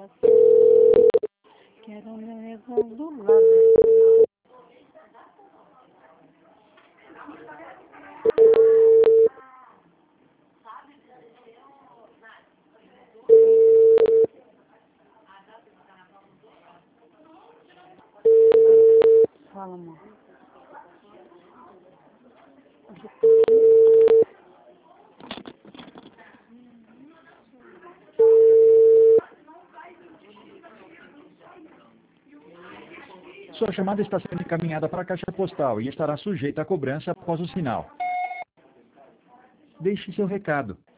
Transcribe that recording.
fala assim, quero meu negão do lado. Fala, amor. Sua chamada está sendo encaminhada para a caixa postal e estará sujeita a cobrança após o sinal. Deixe seu recado.